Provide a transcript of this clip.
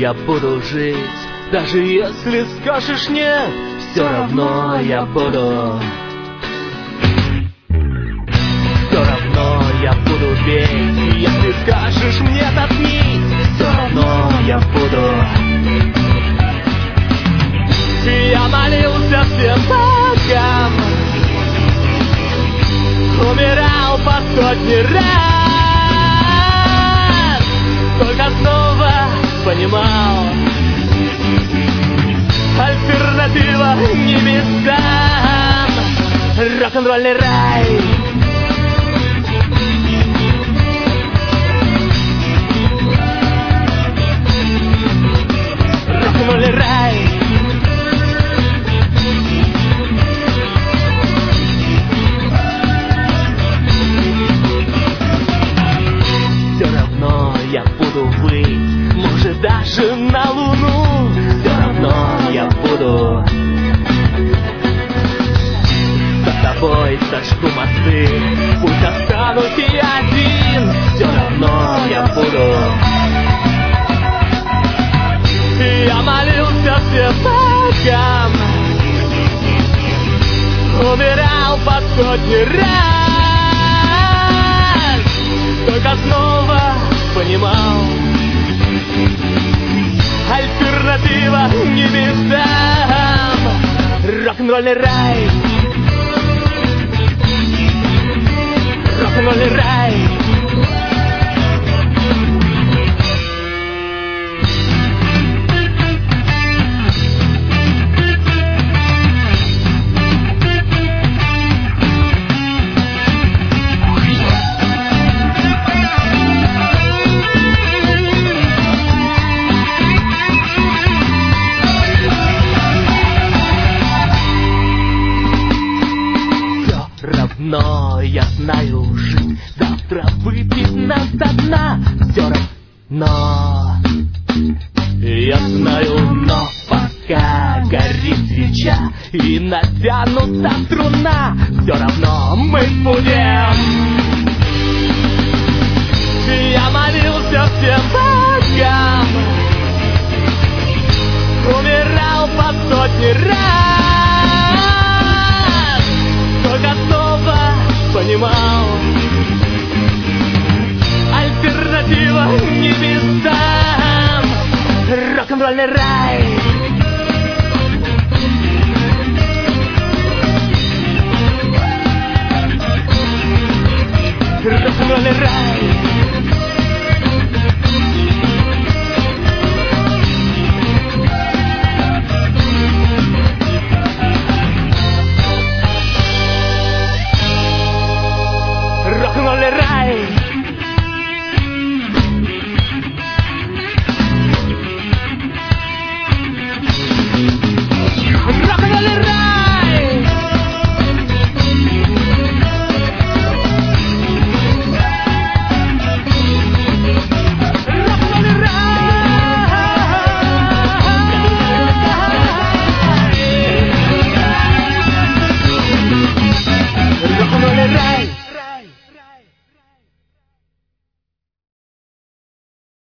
я буду жить. Даже если скажешь нет, все равно я буду. Все равно я буду петь. Если скажешь мне топить, все равно я буду. Я молился всем богам, умирал по сотни раз, только снова понимал, альтернатива небесам, рок-н-ролльный рай. Рок-н-ролльный рай. Я буду выть, может даже на Луну. Все равно я буду. За тобой сожгу мосты, пусть останусь я один. Все равно я буду. Я молился всем богам, умирал по сотни раз, только снова понимал, альтернатива небесам, рок-н-ролльный рай. Рок-н-ролльный рай. Но я знаю, жить завтра выпить нас до дна. Все равно я знаю, но пока горит свеча и натянута струна, все равно мы будем. Я молился всем богам, умирал по сотни раз, только снова понимал, альтернатива небесам, рок-н-ролльный рай. Рок-н-ролльный рай. Рок-н-ролльный рай.